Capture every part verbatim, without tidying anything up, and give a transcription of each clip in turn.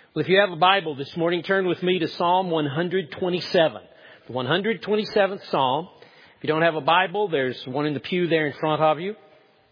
Well, if you have a Bible this morning, turn with me to Psalm one twenty-seven. The one hundred twenty-seventh Psalm. If you don't have a Bible, there's one in the pew there in front of you.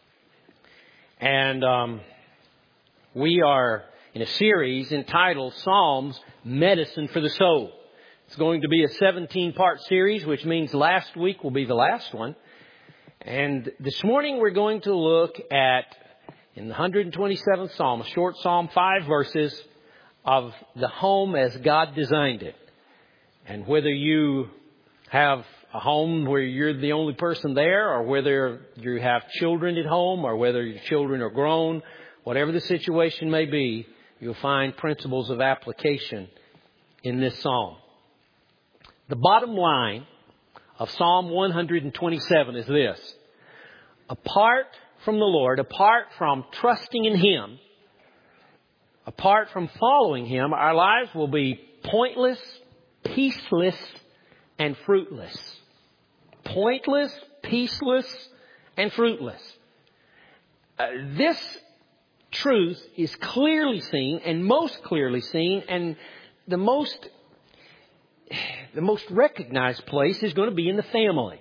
And um, we are in a series entitled Psalms, Medicine for the Soul. It's going to be a seventeen-part series, which means last week will be the last one. And this morning we're going to look at, in the one hundred twenty-seventh Psalm, a short Psalm, five verses of the home as God designed it. And whether you have a home where you're the only person there, or whether you have children at home, or whether your children are grown, whatever the situation may be, you'll find principles of application in this psalm. The bottom line of Psalm one hundred twenty-seven is this: apart from the Lord, apart from trusting in Him, apart from following Him, our lives will be pointless, peaceless, and fruitless. Pointless, peaceless, and fruitless. Uh, this truth is clearly seen, and most clearly seen, and the most, the most recognized place is going to be in the family.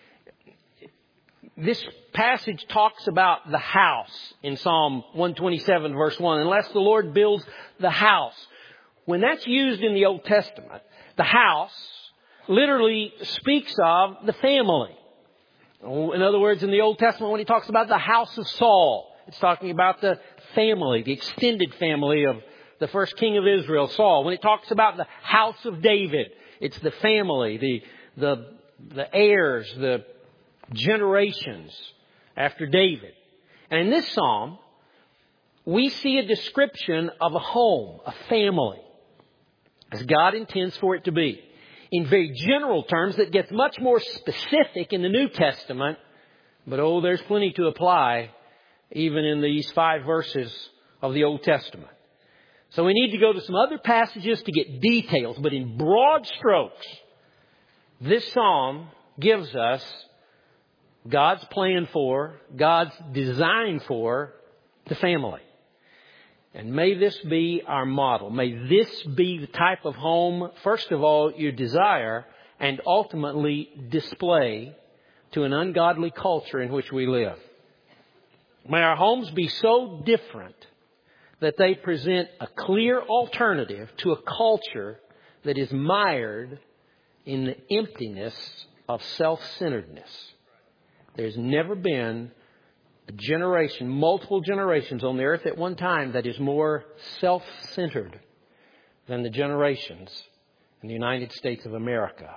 This passage talks about the house in Psalm one twenty-seven verse one. Unless the Lord builds the house. When that's used in the Old Testament, the house literally speaks of the family. In other words, in the Old Testament, when he talks about the house of Saul, it's talking about the family, the extended family of the first king of Israel, Saul. When it talks about the house of David, it's the family, the, the, the heirs, the generations after David. And in this psalm, we see a description of a home, a family, as God intends for it to be. In very general terms, that gets much more specific in the New Testament. But oh, there's plenty to apply even in these five verses of the Old Testament. So we need to go to some other passages to get details. But in broad strokes, this psalm gives us God's plan for, God's design for the family. And may this be our model. May this be the type of home, first of all, you desire and ultimately display to an ungodly culture in which we live. May our homes be so different that they present a clear alternative to a culture that is mired in the emptiness of self-centeredness. There's never been a generation, multiple generations on the earth at one time that is more self-centered than the generations in the United States of America.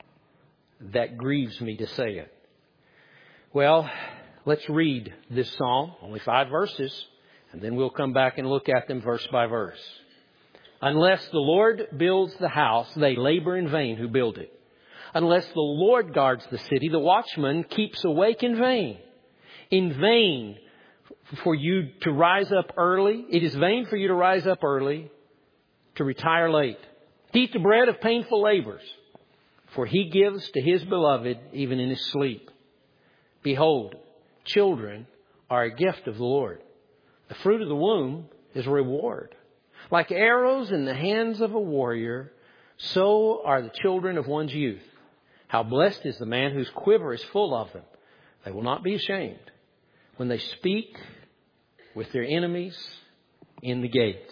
That grieves me to say it. Well, let's read this psalm, only five verses, and then we'll come back and look at them verse by verse. Unless the Lord builds the house, they labor in vain who build it. Unless the Lord guards the city, the watchman keeps awake in vain. In vain for you to rise up early. It is vain for you to rise up early, to retire late, to eat the bread of painful labors. For He gives to His beloved even in His sleep. Behold, children are a gift of the Lord. The fruit of the womb is a reward. Like arrows in the hands of a warrior, so are the children of one's youth. How blessed is the man whose quiver is full of them. They will not be ashamed when they speak with their enemies in the gate.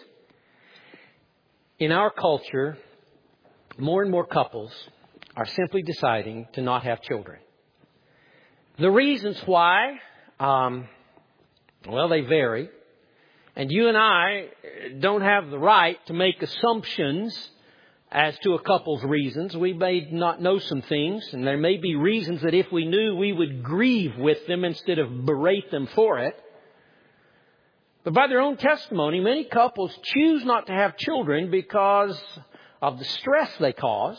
In our culture, more and more couples are simply deciding to not have children. The reasons why, um, well, they vary. And you and I don't have the right to make assumptions as to a couple's reasons. We may not know some things, and there may be reasons that if we knew, we would grieve with them instead of berate them for it. But by their own testimony, many couples choose not to have children because of the stress they cause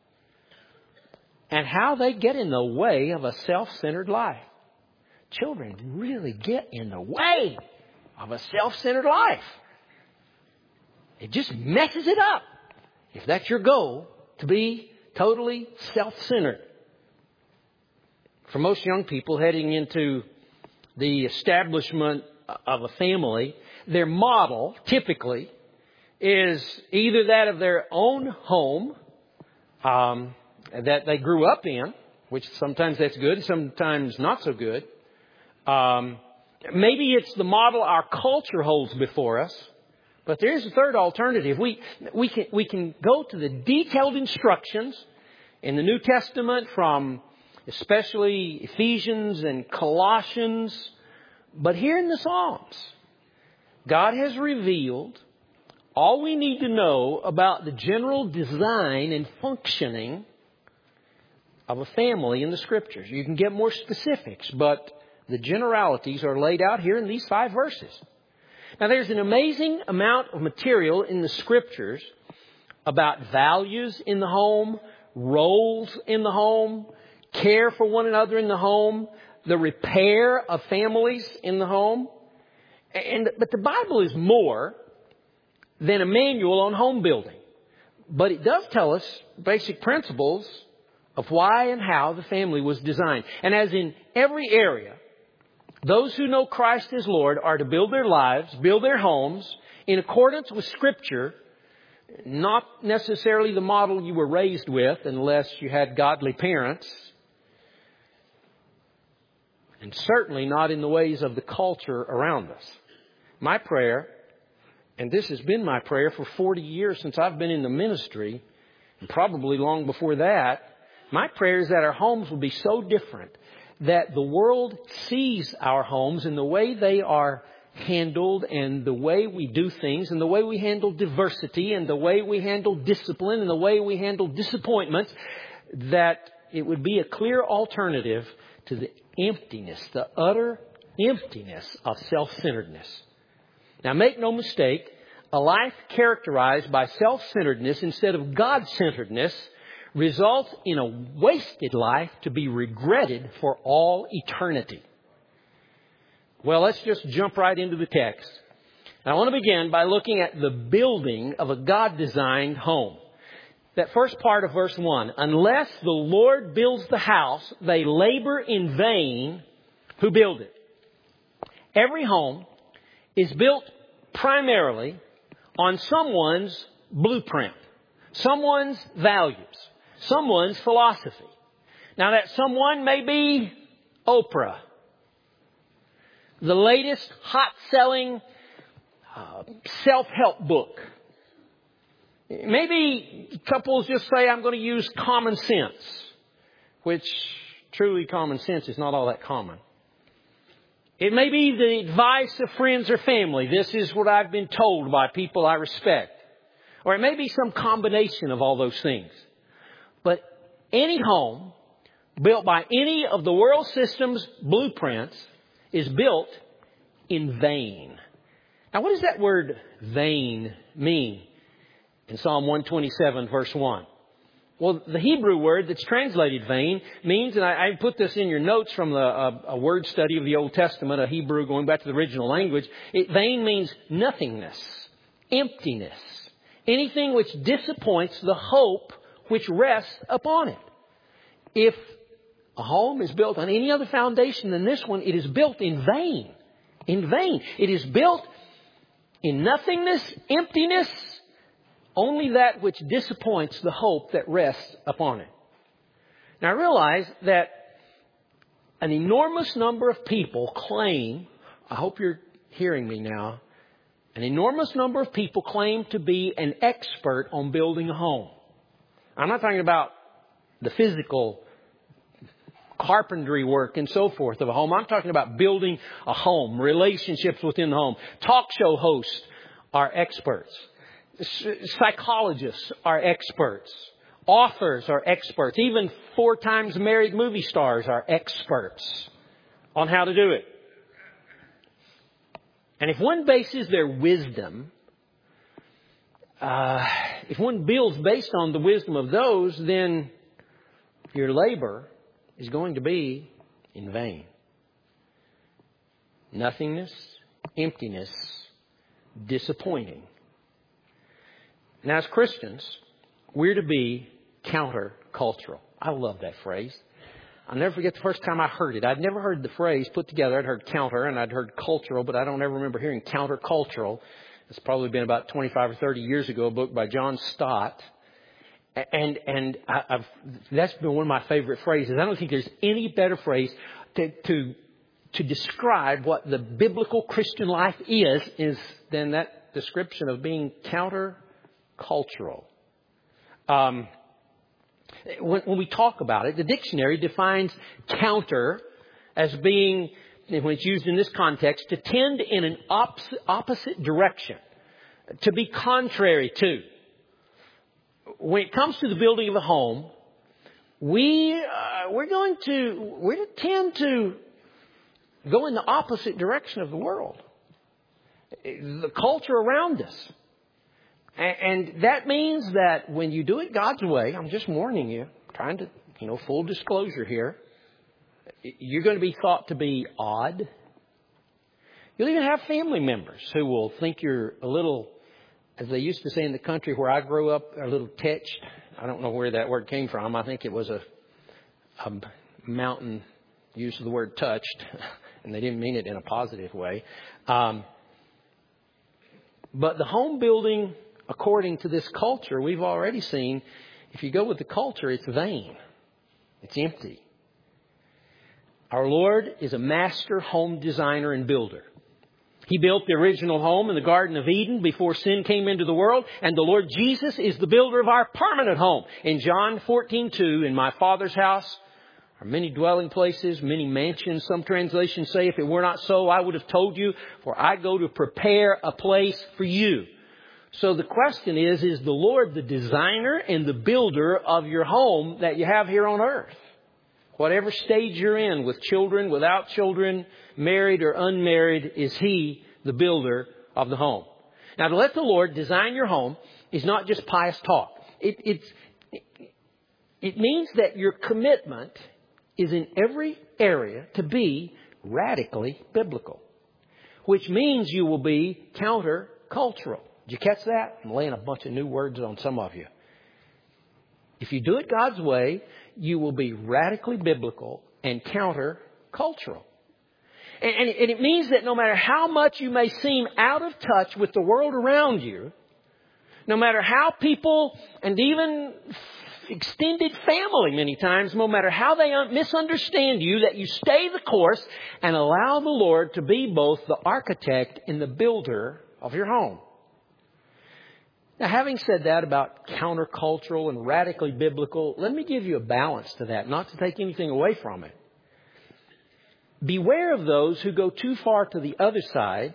and how they get in the way of a self-centered life. Children really get in the way of a self-centered life. It just messes it up. If that's your goal, to be totally self-centered. For most young people heading into the establishment of a family, their model typically is either that of their own home um, that they grew up in, which sometimes that's good, sometimes not so good. Um, maybe it's the model our culture holds before us. But there's a third alternative. We, we, can, we can go to the detailed instructions in the New Testament from especially Ephesians and Colossians. But here in the Psalms, God has revealed all we need to know about the general design and functioning of a family in the Scriptures. You can get more specifics, but the generalities are laid out here in these five verses. Now, there's an amazing amount of material in the Scriptures about values in the home, roles in the home, care for one another in the home, the repair of families in the home. And, but the Bible is more than a manual on home building. But it does tell us basic principles of why and how the family was designed. And as in every area, those who know Christ as Lord are to build their lives, build their homes in accordance with Scripture, not necessarily the model you were raised with unless you had godly parents, and certainly not in the ways of the culture around us. My prayer, and this has been my prayer for forty years since I've been in the ministry, and probably long before that, my prayer is that our homes will be so different that the world sees our homes and the way they are handled and the way we do things and the way we handle diversity and the way we handle discipline and the way we handle disappointments, that it would be a clear alternative to the emptiness, the utter emptiness of self-centeredness. Now, make no mistake, a life characterized by self-centeredness instead of God-centeredness results in a wasted life to be regretted for all eternity. Well, let's just jump right into the text. And I want to begin by looking at the building of a God-designed home. That first part of verse one, unless the Lord builds the house, they labor in vain who build it. Every home is built primarily on someone's blueprint, someone's values, someone's philosophy. Now, that someone may be Oprah, the latest hot-selling uh, self-help book. Maybe couples just say, I'm going to use common sense, which truly common sense is not all that common. It may be the advice of friends or family. This is what I've been told by people I respect. Or it may be some combination of all those things. But any home built by any of the world system's blueprints is built in vain. Now, what does that word vain mean in Psalm one twenty-seven, verse one? Well, the Hebrew word that's translated vain means, and I, I put this in your notes from the, a, a word study of the Old Testament, a Hebrew going back to the original language. It, vain means nothingness, emptiness, anything which disappoints the hope which rests upon it. If a home is built on any other foundation than this one, it is built in vain. In vain. It is built in nothingness, emptiness, only that which disappoints the hope that rests upon it. Now, I realize that an enormous number of people claim, I hope you're hearing me now, an enormous number of people claim to be an expert on building a home. I'm not talking about the physical carpentry work and so forth of a home. I'm talking about building a home, relationships within the home. Talk show hosts are experts. Psychologists are experts. Authors are experts. Even four times married movie stars are experts on how to do it. And if one bases their wisdom, uh, if one builds based on the wisdom of those, then your labor is going to be in vain. Nothingness, emptiness, disappointing. Now, as Christians, we're to be countercultural. I love that phrase. I'll never forget the first time I heard it. I'd never heard the phrase put together. I'd heard counter and I'd heard cultural, but I don't ever remember hearing countercultural It's probably been about twenty-five or thirty years ago, a book by John Stott. And, and I, I've, that's been one of my favorite phrases. I don't think there's any better phrase to, to, to describe what the biblical Christian life is, is than that description of being countercultural. Um, when, when we talk about it, the dictionary defines counter as being, when it's used in this context, to tend in an opposite, opposite direction, to be contrary to. When it comes to the building of a home, we uh, we're going to we tend to go in the opposite direction of the world, the culture around us, and, and that means that when you do it God's way, I'm just warning you, trying to you know full disclosure here, you're going to be thought to be odd. You'll even have family members who will think you're a little, as they used to say in the country where I grew up, a little tetched. I don't know where that word came from. I think it was a, a mountain use of the word touched, and they didn't mean it in a positive way. Um, but the home building, according to this culture, we've already seen, if you go with the culture, it's vain. It's empty. Our Lord is a master home designer and builder. He built the original home in the Garden of Eden before sin came into the world. And the Lord Jesus is the builder of our permanent home. In John fourteen two, in my Father's house are many dwelling places, many mansions. Some translations say, if it were not so, I would have told you, for I go to prepare a place for you. So the question is, is the Lord the designer and the builder of your home that you have here on earth? Whatever stage you're in, with children, without children, married or unmarried, is He the builder of the home. Now, to let the Lord design your home is not just pious talk. It, it's, it, it means that your commitment is in every area to be radically biblical, which means you will be countercultural. Did you catch that? I'm laying a bunch of new words on some of you. If you do it God's way, you will be radically biblical and counter-cultural. And, and, and it means that no matter how much you may seem out of touch with the world around you, no matter how people and even extended family many times, no matter how they misunderstand you, that you stay the course and allow the Lord to be both the architect and the builder of your home. Now, having said that about countercultural and radically biblical, let me give you a balance to that, not to take anything away from it. Beware of those who go too far to the other side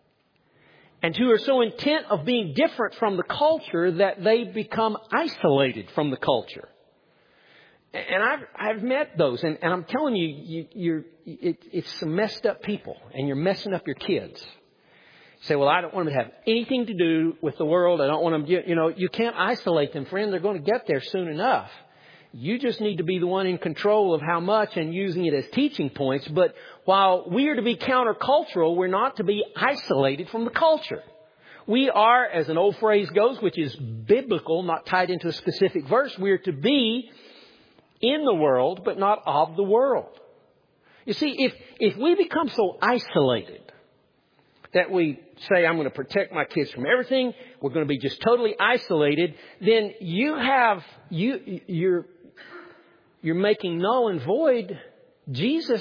and who are so intent of being different from the culture that they become isolated from the culture. And I've, I've met those, and, and I'm telling you, you you're, it, it's some messed up people, and you're messing up your kids. Say, well, I don't want them to have anything to do with the world. I don't want them, you know, you can't isolate them, friend. They're going to get there soon enough. You just need to be the one in control of how much and using it as teaching points. But while we are to be countercultural, we're not to be isolated from the culture. We are, as an old phrase goes, which is biblical, not tied into a specific verse, we are to be in the world, but not of the world. You see, if, if we become so isolated that we say, I'm going to protect my kids from everything, we're going to be just totally isolated, then you have, you, you're, you're making null and void Jesus'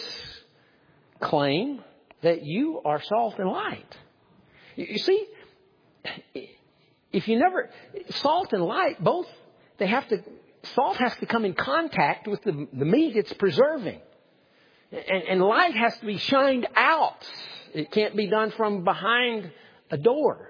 claim that you are salt and light. You, you see, if you never, salt and light, both, they have to, salt has to come in contact with the, the meat it's preserving. And, and light has to be shined out. It can't be done from behind a door.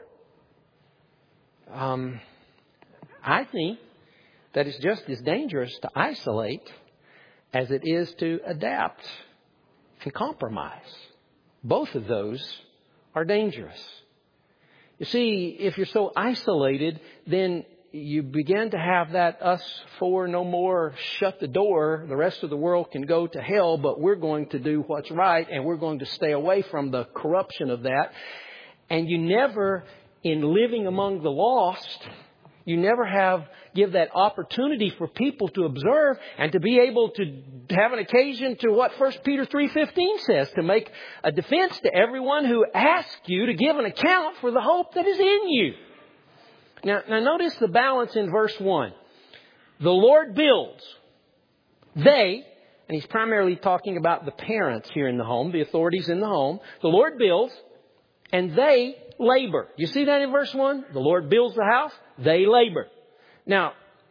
Um, I think that it's just as dangerous to isolate as it is to adapt and compromise. Both of those are dangerous. You see, if you're so isolated, then you begin to have that us four no more, shut the door. The rest of the world can go to hell, but we're going to do what's right, and we're going to stay away from the corruption of that. And you never, in living among the lost, You never have, give that opportunity for people to observe and to be able to have an occasion to what First Peter three fifteen says, to make a defense to everyone who asks you to give an account for the hope that is in you. Now, now notice the balance in verse one. The Lord builds. They, and he's primarily talking about the parents here in the home, the authorities in the home. The Lord builds and they labor. You see that in verse one? The Lord builds the house. They labor. Now,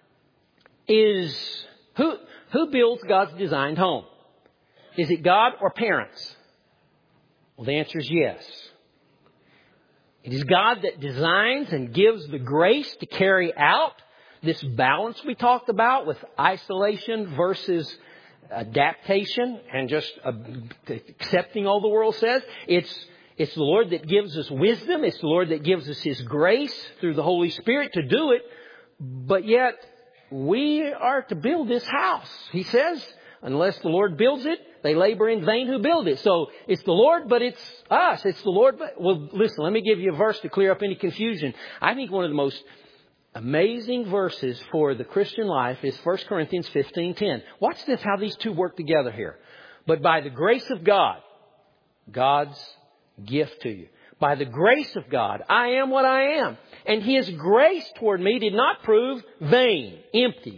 is who who builds God's designed home? Is it God or parents? Well, the answer is yes. It is God that designs and gives the grace to carry out this balance we talked about with isolation versus adaptation and just accepting all the world says. It's It's the Lord that gives us wisdom. It's the Lord that gives us His grace through the Holy Spirit to do it. But yet, we are to build this house. He says, unless the Lord builds it, they labor in vain who build it. So, it's the Lord, but it's us. It's the Lord. But, well, listen, let me give you a verse to clear up any confusion. I think one of the most amazing verses for the Christian life is First Corinthians fifteen ten. Watch this, how these two work together here. But by the grace of God, God's gift to you. By the grace of God, I am what I am. And His grace toward me did not prove vain, empty.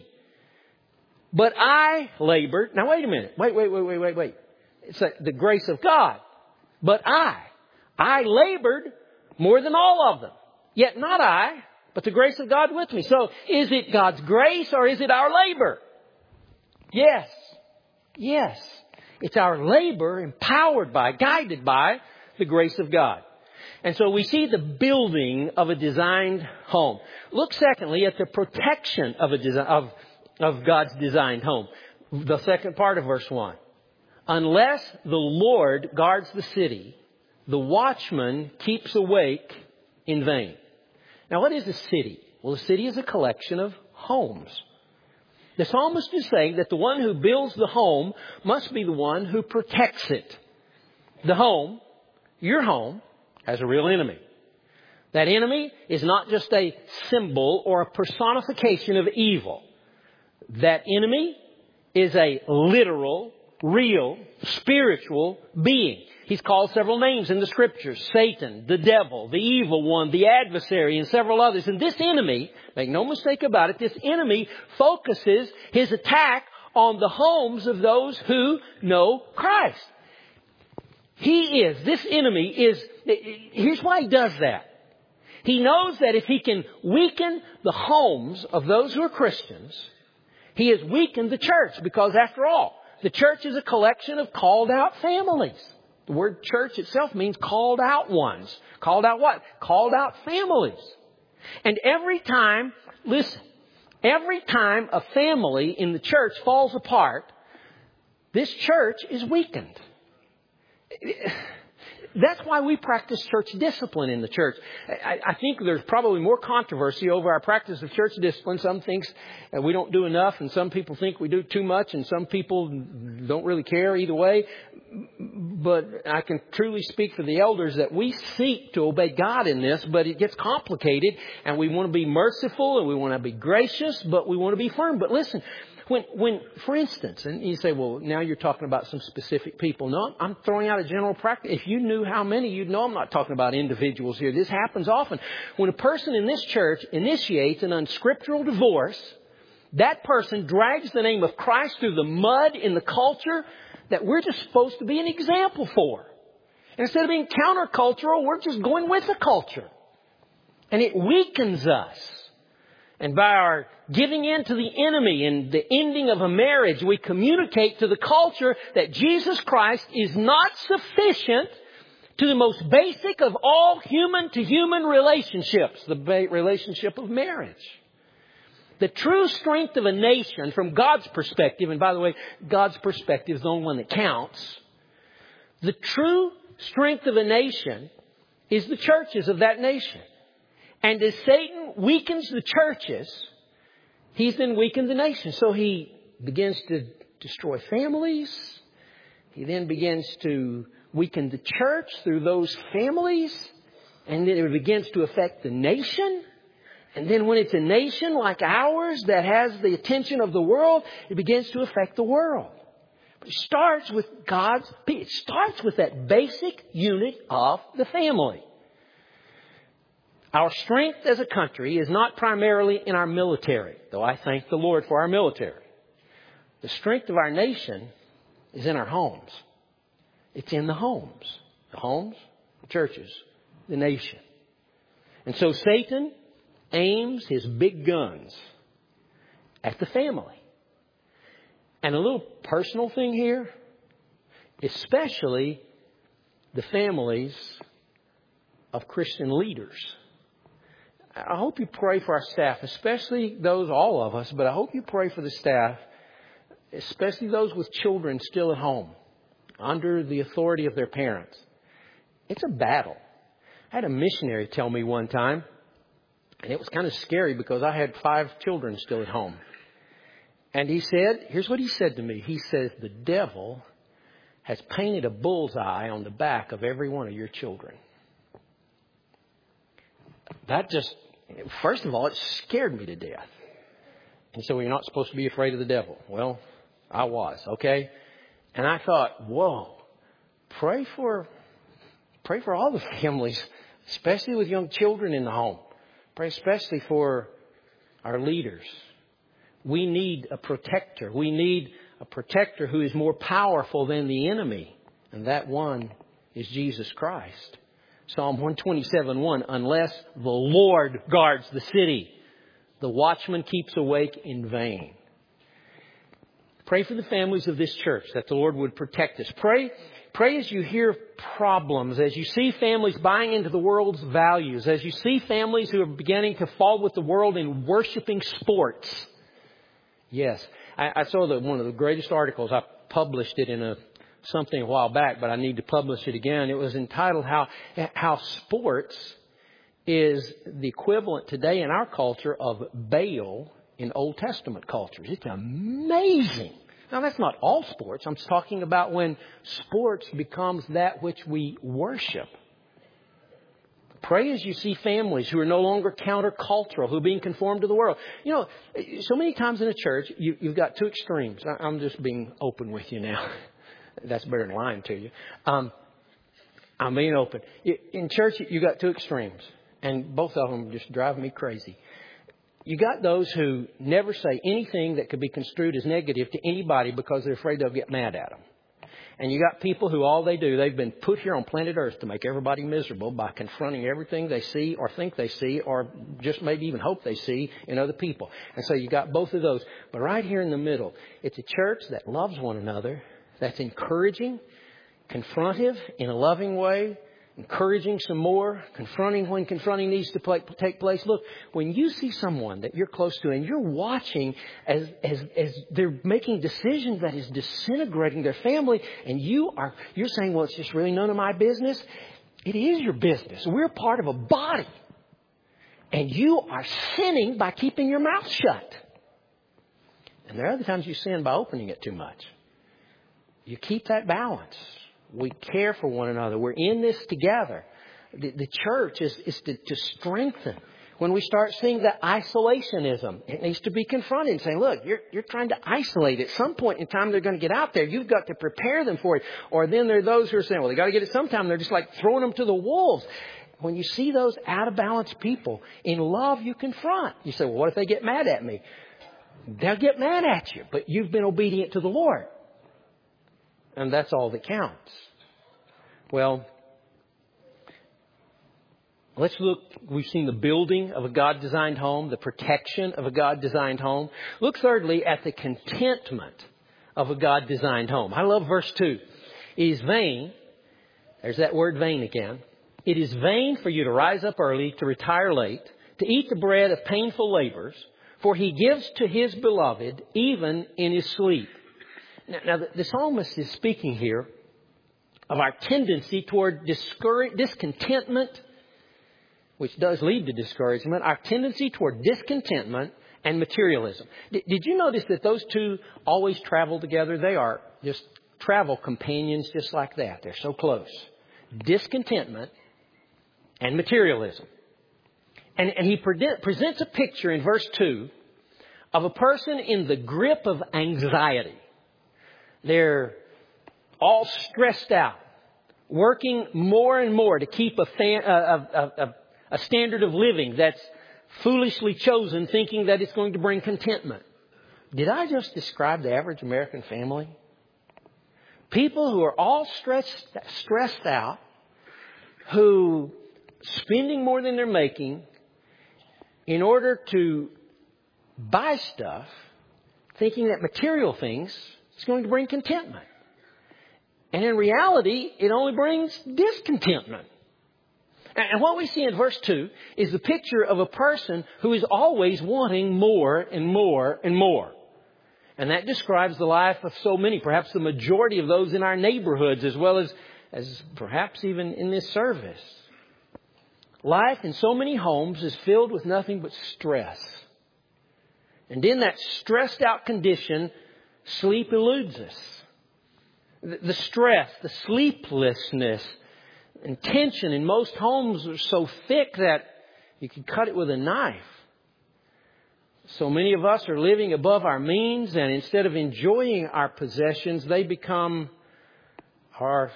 But I labored. Now wait a minute. Wait, wait, wait, wait, wait, wait. It's like the grace of God. But I, I labored more than all of them. Yet not I, but the grace of God with me. So is it God's grace or is it our labor? Yes. Yes. It's our labor empowered by, guided by the grace of God. And so we see the building of a designed home. Look secondly at the protection of a design, of, of God's designed home. The second part of verse one. Unless the Lord guards the city, the watchman keeps awake in vain. Now what is a city? Well, a city is a collection of homes. The psalmist is saying that the one who builds the home must be the one who protects it. The home, your home, has a real enemy. That enemy is not just a symbol or a personification of evil. That enemy is a literal, real, spiritual being. He's called several names in the Scriptures. Satan, the devil, the evil one, the adversary, and several others. And this enemy, make no mistake about it, this enemy focuses his attack on the homes of those who know Christ. He is, this enemy is, here's why he does that. He knows that if he can weaken the homes of those who are Christians, he has weakened the church. Because after all, the church is a collection of called out families. The word church itself means called out ones. Called out what? Called out families. And every time, listen, every time a family in the church falls apart, this church is weakened. That's why we practice church discipline in the church. I, I think there's probably more controversy over our practice of church discipline. Some thinks we don't do enough, and some people think we do too much, and some people don't really care either way. But I can truly speak for the elders that we seek to obey God in this, but it gets complicated, and we want to be merciful, and we want to be gracious, but we want to be firm. But listen, When, when, for instance, and you say, well, now you're talking about some specific people. No, I'm throwing out a general practice. If you knew how many, you'd know I'm not talking about individuals here. This happens often. When a person in this church initiates an unscriptural divorce, that person drags the name of Christ through the mud in the culture that we're just supposed to be an example for. And instead of being countercultural, we're just going with the culture. And it weakens us. And by our giving in to the enemy and the ending of a marriage, we communicate to the culture that Jesus Christ is not sufficient to the most basic of all human-to-human relationships, the relationship of marriage. The true strength of a nation from God's perspective, and by the way, God's perspective is the only one that counts. The true strength of a nation is the churches of that nation. And as Satan weakens the churches, he's then weakened the nation. So he begins to destroy families. He then begins to weaken the church through those families. And then it begins to affect the nation. And then when it's a nation like ours that has the attention of the world, it begins to affect the world. But it starts with God's people. It starts with that basic unit of the family. Our strength as a country is not primarily in our military, though I thank the Lord for our military. The strength of our nation is in our homes. It's in the homes. The homes, the churches, the nation. And so Satan aims his big guns at the family. And a little personal thing here, especially the families of Christian leaders. I hope you pray for our staff, especially those, all of us, but I hope you pray for the staff, especially those with children still at home, under the authority of their parents. It's a battle. I had a missionary tell me one time, and it was kind of scary because I had five children still at home. And he said, here's what he said to me. He says, the devil has painted a bullseye on the back of every one of your children. That just, first of all, it scared me to death. And so you're not supposed to be afraid of the devil. Well, I was, okay? And I thought, whoa, pray for, pray for all the families, especially with young children in the home. Pray especially for our leaders. We need a protector. We need a protector who is more powerful than the enemy. And that one is Jesus Christ. Psalm one twenty-seven one, unless the Lord guards the city, the watchman keeps awake in vain. Pray for the families of this church that the Lord would protect us. Pray, pray as you hear problems, as you see families buying into the world's values, as you see families who are beginning to fall with the world in worshiping sports. Yes, I, I saw that one of the greatest articles. I published it in a something a while back, but I need to publish it again. It was entitled "How How Sports is the Equivalent Today in Our Culture of Baal in Old Testament cultures." It's amazing. Now, that's not all sports. I'm talking about when sports becomes that which we worship. Pray as you see families who are no longer countercultural, who are being conformed to the world. You know, so many times in a church, you, you've got two extremes. I'm just being open with you now. That's better than lying to you. Um, I'm being open. In church, you got two extremes, and both of them just drive me crazy. You got those who never say anything that could be construed as negative to anybody because they're afraid they'll get mad at them. And you got people who all they do, they've been put here on planet Earth to make everybody miserable by confronting everything they see or think they see or just maybe even hope they see in other people. And so you got both of those. But right here in the middle, it's a church that loves one another, that's encouraging, confrontive in a loving way, encouraging some more, confronting when confronting needs to play, take place. Look, when you see someone that you're close to and you're watching as, as, as they're making decisions that is disintegrating their family, and you are, you're saying, well, it's just really none of my business. It is your business. We're part of a body. And you are sinning by keeping your mouth shut. And there are other times you sin by opening it too much. You keep that balance. We care for one another. We're in this together. The, the church is, is to, to strengthen. When we start seeing that isolationism, it needs to be confronted and saying, look, you're, you're trying to isolate. At some point in time, they're going to get out there. You've got to prepare them for it. Or then there are those who are saying, well, they got to get it sometime. They're just like throwing them to the wolves. When you see those out of balance people, in love, you confront. You say, well, what if they get mad at me? They'll get mad at you, but you've been obedient to the Lord. And that's all that counts. Well, let's look. We've seen the building of a God-designed home, the protection of a God-designed home. Look thirdly at the contentment of a God-designed home. I love verse two. It is vain. There's that word vain again. It is vain for you to rise up early, to retire late, to eat the bread of painful labors, for he gives to his beloved even in his sleep. Now, now the, the psalmist is speaking here of our tendency toward discourage, discontentment, which does lead to discouragement, our tendency toward discontentment and materialism. D- did you notice that those two always travel together? They are just travel companions just like that. They're so close. Discontentment and materialism. And, and he pre- presents a picture in verse two of a person in the grip of anxiety. They're all stressed out, working more and more to keep a, fan, a, a, a, a standard of living that's foolishly chosen, thinking that it's going to bring contentment. Did I just describe the average American family? People who are all stressed, stressed out, who spending more than they're making in order to buy stuff, thinking that material things is going to bring contentment. And in reality, it only brings discontentment. And what we see in verse two is the picture of a person who is always wanting more and more and more. And that describes the life of so many, perhaps the majority of those in our neighborhoods, as well as, as perhaps even in this service. Life in so many homes is filled with nothing but stress. And in that stressed out condition, sleep eludes us. The stress, the sleeplessness, and tension in most homes are so thick that you can cut it with a knife. So many of us are living above our means, and instead of enjoying our possessions, they become our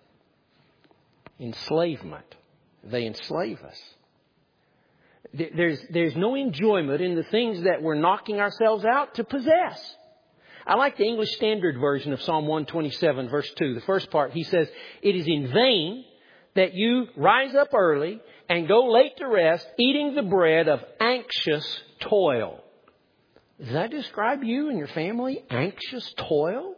enslavement. They enslave us. There's, there's no enjoyment in the things that we're knocking ourselves out to possess. I like the English Standard Version of Psalm one twenty-seven, verse two. The first part, he says, "It is in vain that you rise up early and go late to rest, eating the bread of anxious toil." Does that describe you and your family? Anxious toil?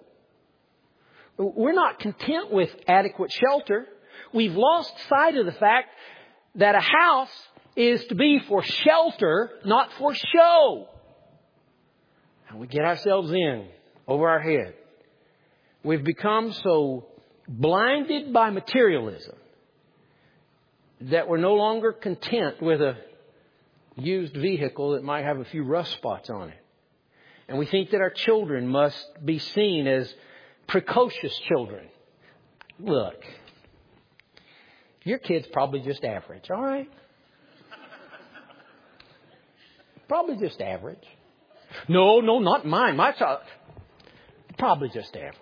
We're not content with adequate shelter. We've lost sight of the fact that a house is to be for shelter, not for show. And we get ourselves in over our head. We've become so blinded by materialism that we're no longer content with a used vehicle that might have a few rust spots on it. And we think that our children must be seen as precocious children. Look, your kid's probably just average, all right? Probably just average. No, no, not mine. My child, probably just average.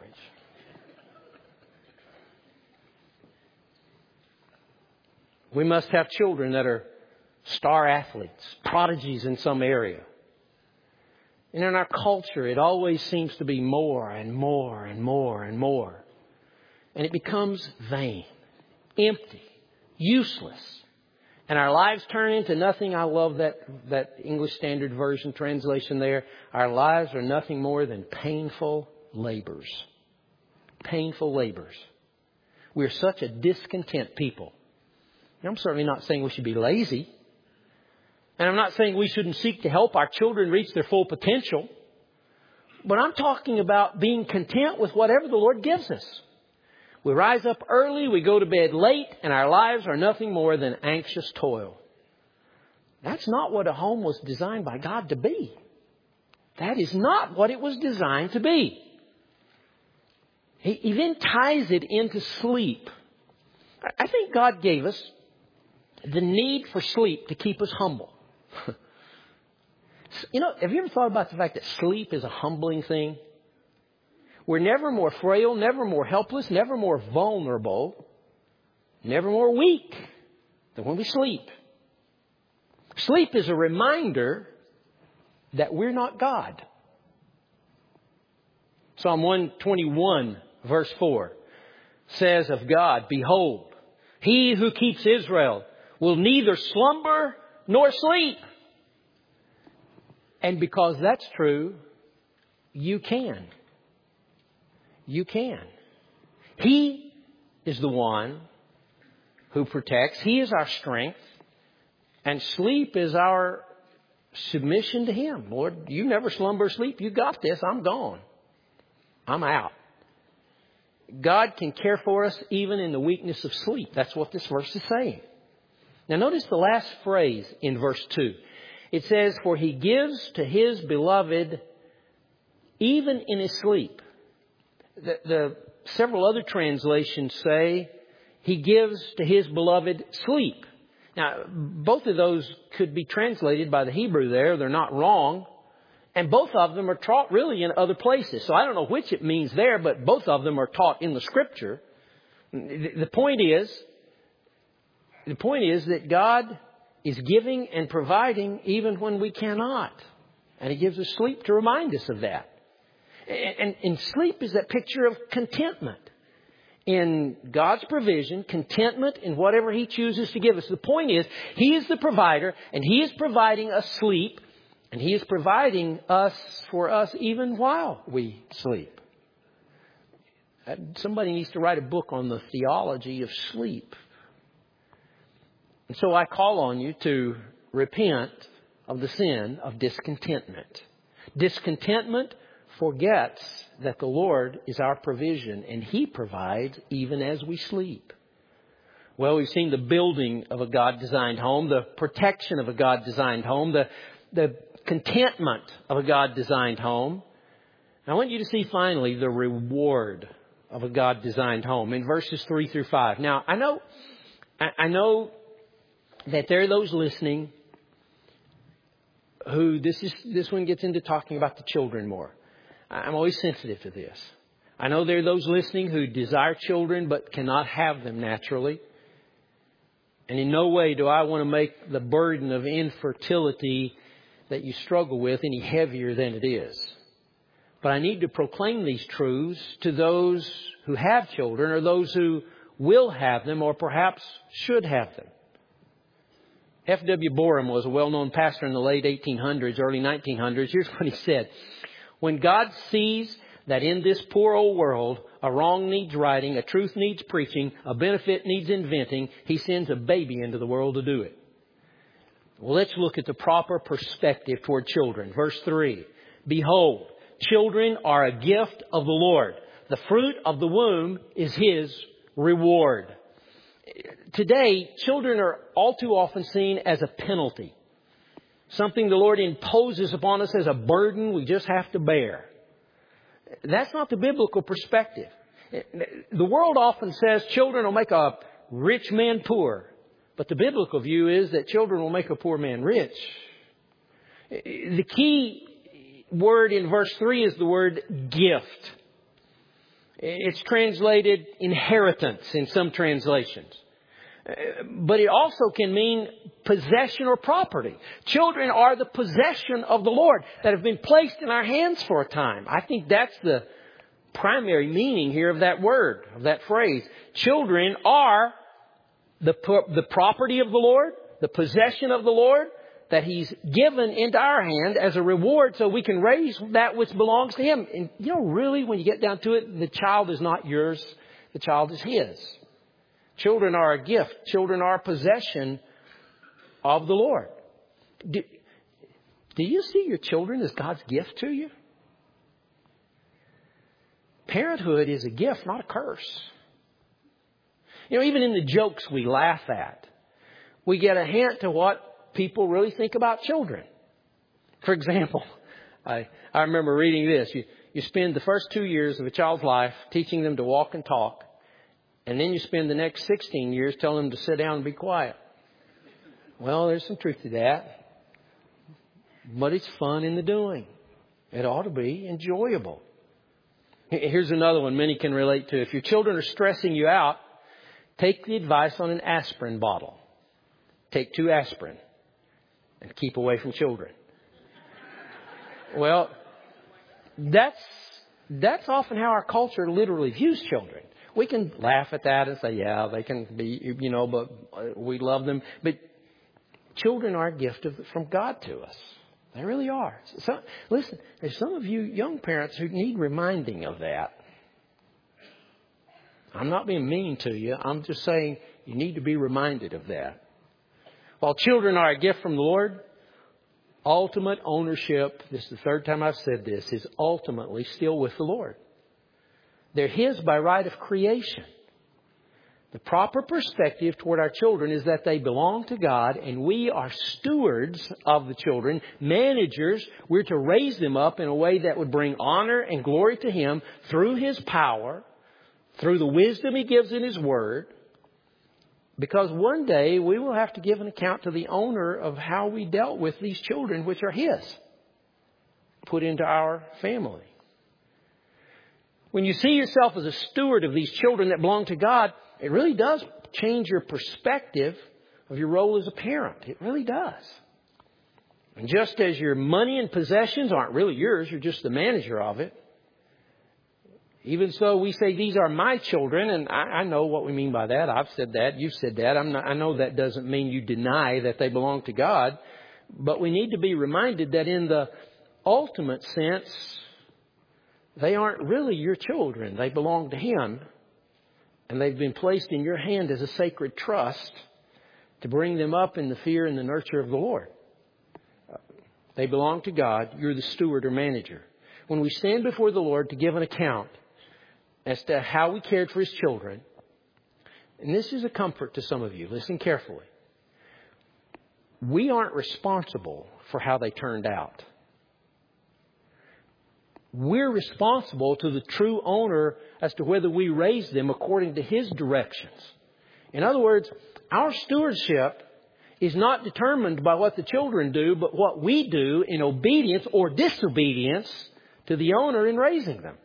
We must have children that are star athletes, prodigies in some area. And in our culture, it always seems to be more and more and more and more. And it becomes vain, empty, useless. And our lives turn into nothing. I love that, that English Standard Version translation there. Our lives are nothing more than painful labors. Painful labors. We're such a discontent people. And I'm certainly not saying we should be lazy. And I'm not saying we shouldn't seek to help our children reach their full potential. But I'm talking about being content with whatever the Lord gives us. We rise up early, we go to bed late, and our lives are nothing more than anxious toil. That's not what a home was designed by God to be. That is not what it was designed to be. He, he then ties it into sleep. I think God gave us the need for sleep to keep us humble. You know, have you ever thought about the fact that sleep is a humbling thing? We're never more frail, never more helpless, never more vulnerable, never more weak than when we sleep. Sleep is a reminder that we're not God. Psalm one twenty-one, verse four, says of God, "Behold, he who keeps Israel will neither slumber nor sleep." And because that's true, you can. You can. He is the one who protects. He is our strength. And sleep is our submission to Him. Lord, you never slumber or sleep. You got this. I'm gone. I'm out. God can care for us even in the weakness of sleep. That's what this verse is saying. Now notice the last phrase in verse two. It says, "For He gives to His beloved even in His sleep." The, the several other translations say He gives to His beloved sleep. Now, both of those could be translated by the Hebrew there. They're not wrong. And both of them are taught really in other places. So I don't know which it means there, but both of them are taught in the Scripture. The point is, the point is that God is giving and providing even when we cannot. And He gives us sleep to remind us of that. And, and sleep is that picture of contentment in God's provision, contentment in whatever He chooses to give us. The point is, He is the provider, and He is providing us sleep, and He is providing us for us even while we sleep. Somebody needs to write a book on the theology of sleep. And so I call on you to repent of the sin of discontentment. Discontentment forgets that the Lord is our provision and He provides even as we sleep. Well, we've seen the building of a God-designed home, the protection of a God-designed home, the, the contentment of a God-designed home. I want you to see finally the reward of a God-designed home in verses three through five. Now, I know, I know that there are those listening who this is this one gets into talking about the children more. I'm always sensitive to this. I know there are those listening who desire children but cannot have them naturally. And in no way do I want to make the burden of infertility that you struggle with any heavier than it is. But I need to proclaim these truths to those who have children or those who will have them or perhaps should have them. F W Borum was a well-known pastor in the late eighteen hundreds, early nineteen hundreds. Here's what he said. When God sees that in this poor old world, a wrong needs righting, a truth needs preaching, a benefit needs inventing, He sends a baby into the world to do it. Well, let's look at the proper perspective toward children. Verse three. Behold, children are a gift of the Lord. The fruit of the womb is His reward. Today, children are all too often seen as a penalty. Something the Lord imposes upon us as a burden we just have to bear. That's not the biblical perspective. The world often says children will make a rich man poor. But the biblical view is that children will make a poor man rich. The key word in verse three is the word gift. It's translated inheritance in some translations. But it also can mean possession or property. Children are the possession of the Lord that have been placed in our hands for a time. I think that's the primary meaning here of that word, of that phrase. Children are the, the property of the Lord, the possession of the Lord that He's given into our hand as a reward so we can raise that which belongs to Him. And you know, really, when you get down to it, the child is not yours. The child is His. Children are a gift. Children are a possession of the Lord. Do, do you see your children as God's gift to you? Parenthood is a gift, not a curse. You know, even in the jokes we laugh at, we get a hint to what people really think about children. For example, I, I remember reading this. You, you spend the first two years of a child's life teaching them to walk and talk. And then you spend the next sixteen years telling them to sit down and be quiet. Well, there's some truth to that. But it's fun in the doing. It ought to be enjoyable. Here's another one many can relate to. If your children are stressing you out, take the advice on an aspirin bottle. Take two aspirin and keep away from children. Well, that's that's often how our culture literally views children. We can laugh at that and say, yeah, they can be, you know, but we love them. But children are a gift of, from God to us. They really are. So, listen, there's some of you young parents who need reminding of that. I'm not being mean to you. I'm just saying you need to be reminded of that. While children are a gift from the Lord, ultimate ownership, this is the third time I've said this, is ultimately still with the Lord. They're His by right of creation. The proper perspective toward our children is that they belong to God and we are stewards of the children, managers. We're to raise them up in a way that would bring honor and glory to Him through His power, through the wisdom He gives in His Word. Because one day we will have to give an account to the owner of how we dealt with these children, which are His, put into our family. When you see yourself as a steward of these children that belong to God, it really does change your perspective of your role as a parent. It really does. And just as your money and possessions aren't really yours, you're just the manager of it. Even so, we say these are my children, and I, I know what we mean by that. I've said that. You've said that. I'm not, I know that doesn't mean you deny that they belong to God. But we need to be reminded that in the ultimate sense, they aren't really your children. They belong to Him. And they've been placed in your hand as a sacred trust to bring them up in the fear and the nurture of the Lord. They belong to God. You're the steward or manager. When we stand before the Lord to give an account as to how we cared for His children, and this is a comfort to some of you. Listen carefully. We aren't responsible for how they turned out. We're responsible to the true owner as to whether we raise them according to His directions. In other words, our stewardship is not determined by what the children do, but what we do in obedience or disobedience to the owner in raising them.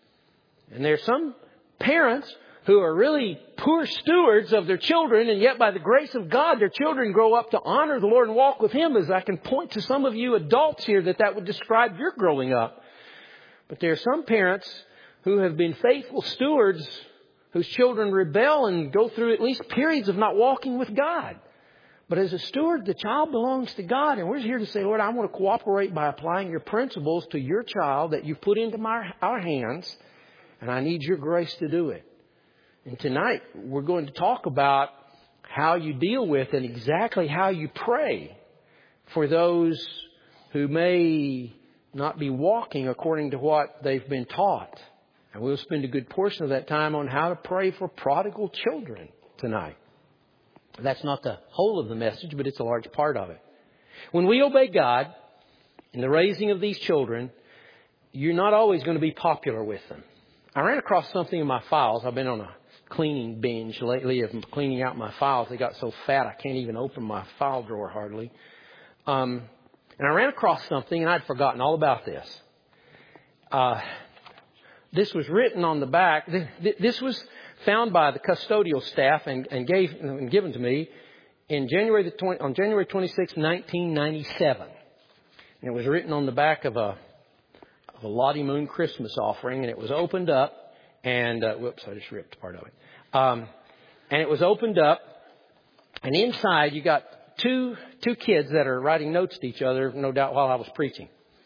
And there are some parents who are really poor stewards of their children, and yet by the grace of God, their children grow up to honor the Lord and walk with Him. As I can point to some of you adults here that that would describe your growing up. But there are some parents who have been faithful stewards whose children rebel and go through at least periods of not walking with God. But as a steward, the child belongs to God. And we're here to say, Lord, I want to cooperate by applying your principles to your child that you've put into my, our hands. And I need your grace to do it. And tonight, we're going to talk about how you deal with and exactly how you pray for those who may not be walking according to what they've been taught. And we'll spend a good portion of that time on how to pray for prodigal children tonight. That's not the whole of the message, but it's a large part of it. When we obey God in the raising of these children, you're not always going to be popular with them. I ran across something in my files. I've been on a cleaning binge lately of cleaning out my files. They got so fat I can't even open my file drawer hardly. Um, and I ran across something, and I'd forgotten all about this. Uh, this was written on the back. This was found by the custodial staff and, and gave and given to me in January the twenty, on January twenty-sixth, nineteen ninety-seven. And it was written on the back of a of a Lottie Moon Christmas offering, and it was opened up. And uh, whoops, I just ripped part of it. Um, and it was opened up, and inside you got two two kids that are writing notes to each other, no doubt, while I was preaching.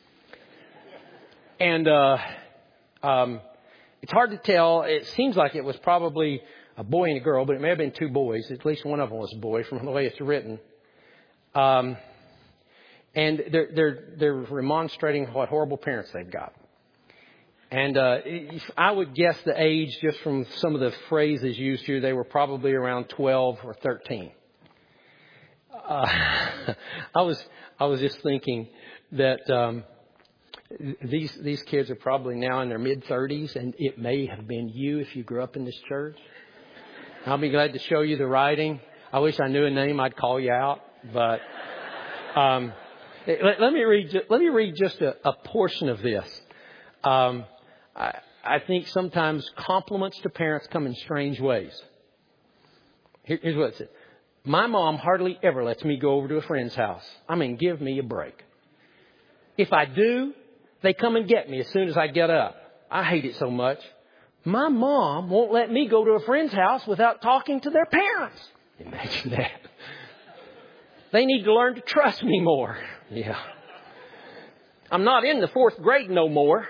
And uh, um, it's hard to tell. It seems like it was probably a boy and a girl, but it may have been two boys. At least one of them was a boy from the way it's written. Um, and they're they're they're remonstrating what horrible parents they've got. And uh, I would guess the age, just from some of the phrases used here, they were probably around twelve or thirteen. Uh, I was I was just thinking that um, these these kids are probably now in their mid thirties, and it may have been you if you grew up in this church. I'll be glad to show you the writing. I wish I knew a name, I'd call you out. But um, let, let me read. Let me read just a, a portion of this. Um, I, I think sometimes compliments to parents come in strange ways. Here, here's what it said. My mom hardly ever lets me go over to a friend's house. I mean, give me a break. If I do, they come and get me as soon as I get up. I hate it so much. My mom won't let me go to a friend's house without talking to their parents. Imagine that. They need to learn to trust me more. Yeah. I'm not in the fourth grade no more.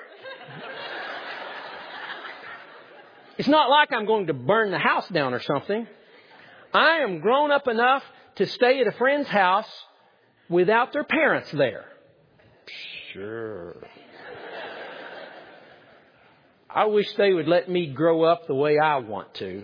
It's not like I'm going to burn the house down or something. I am grown up enough to stay at a friend's house without their parents there. Sure. I wish they would let me grow up the way I want to.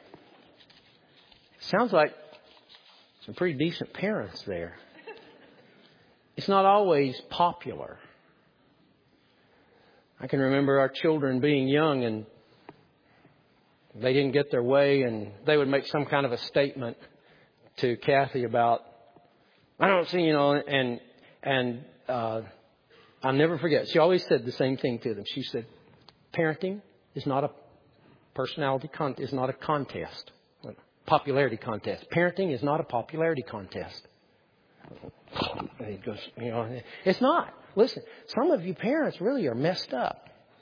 Sounds like some pretty decent parents there. It's not always popular. I can remember our children being young and they didn't get their way, and they would make some kind of a statement to Kathy about, I don't see, you know, and, and, uh, I'll never forget. She always said the same thing to them. She said, parenting is not a personality con, is not a contest, a popularity contest. Parenting is not a popularity contest. And he goes, you know, it's not. Listen, some of you parents really are messed up.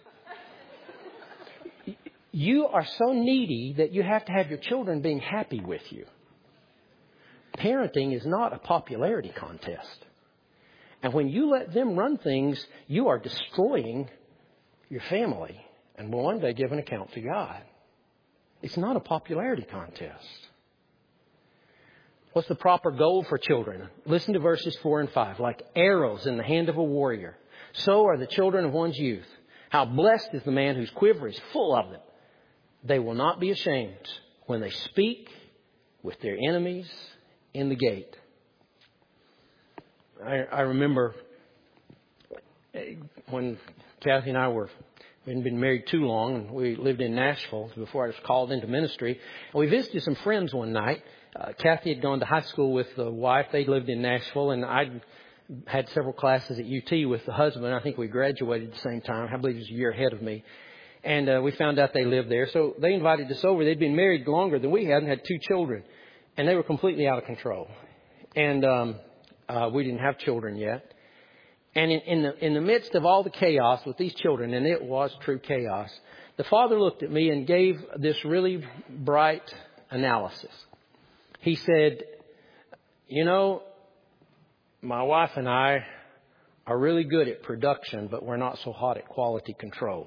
You are so needy that you have to have your children being happy with you. Parenting is not a popularity contest. And when you let them run things, you are destroying your family and will one day give an account to God. It's not a popularity contest. What's the proper goal for children? Listen to verses four and five. Like arrows in the hand of a warrior, so are the children of one's youth. How blessed is the man whose quiver is full of them. They will not be ashamed when they speak with their enemies in the gate. I, I remember when Kathy and I were, we hadn't been married too long, and we lived in Nashville before I was called into ministry. And we visited some friends one night. Uh, Kathy had gone to high school with the wife. They lived in Nashville, and I had several classes at U T with the husband. I think we graduated at the same time. I believe he was a year ahead of me. And uh, we found out they lived there. So they invited us over. They'd been married longer than we had and had two children. And they were completely out of control. And um, uh, we didn't have children yet. And in, in the in the midst of all the chaos with these children, and it was true chaos, the father looked at me and gave this really bright analysis. He said, you know, my wife and I are really good at production, but we're not so hot at quality control.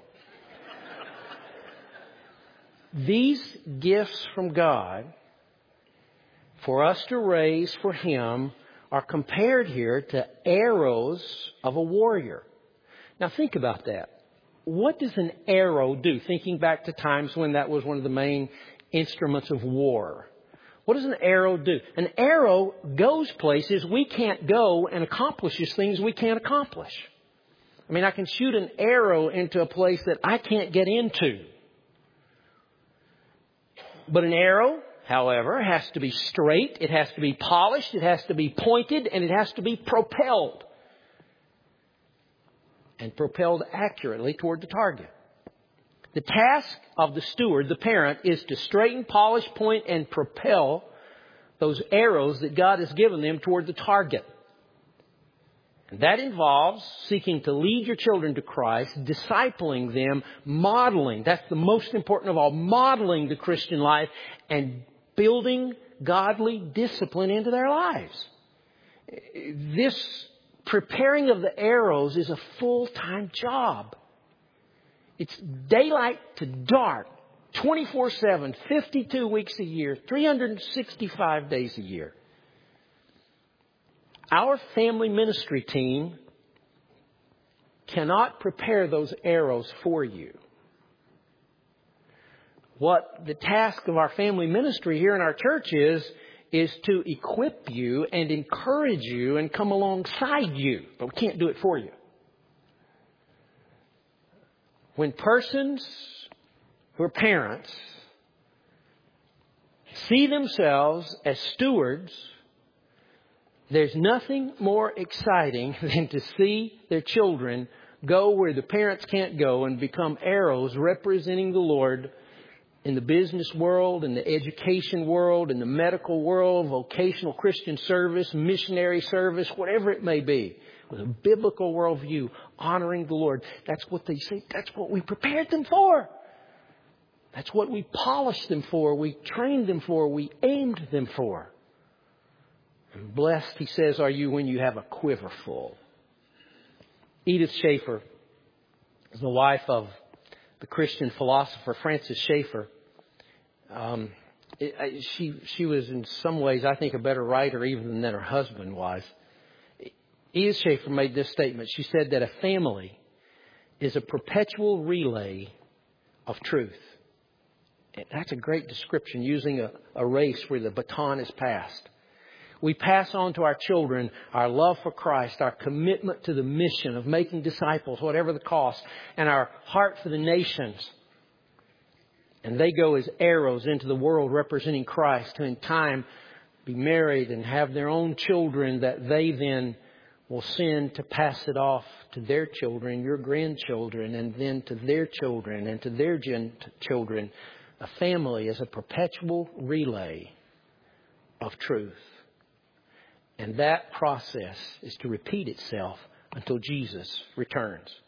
These gifts from God for us to raise for Him are compared here to arrows of a warrior. Now think about that. What does an arrow do? Thinking back to times when that was one of the main instruments of war. What does an arrow do? An arrow goes places we can't go and accomplishes things we can't accomplish. I mean, I can shoot an arrow into a place that I can't get into. But an arrow, however, has to be straight, it has to be polished, it has to be pointed, and it has to be propelled. And propelled accurately toward the target. The task of the steward, the parent, is to straighten, polish, point, and propel those arrows that God has given them toward the target. And that involves seeking to lead your children to Christ, discipling them, modeling. That's the most important of all, modeling the Christian life and building godly discipline into their lives. This preparing of the arrows is a full-time job. It's daylight to dark, twenty-four seven, fifty-two weeks a year, three hundred sixty-five days a year. Our family ministry team cannot prepare those arrows for you. What the task of our family ministry here in our church is, is to equip you and encourage you and come alongside you. But we can't do it for you. When persons who are parents see themselves as stewards, there's nothing more exciting than to see their children go where the parents can't go and become arrows representing the Lord in the business world, in the education world, in the medical world, vocational Christian service, missionary service, whatever it may be. With a biblical worldview, honoring the Lord. That's what they say. That's what we prepared them for. That's what we polished them for. We trained them for. We aimed them for. And blessed, he says, are you when you have a quiver full. Edith Schaeffer is the wife of the Christian philosopher Francis Schaeffer. Um, it, she she was in some ways, I think, a better writer even than her husband was. Edith Schaeffer made this statement. She said that a family is a perpetual relay of truth. And that's a great description, using a, a race where the baton is passed. We pass on to our children our love for Christ, our commitment to the mission of making disciples, whatever the cost, and our heart for the nations. And they go as arrows into the world representing Christ, who in time be married and have their own children that they then will send to pass it off to their children, your grandchildren, and then to their children and to their gen- children. A family is a perpetual relay of truth. And that process is to repeat itself until Jesus returns.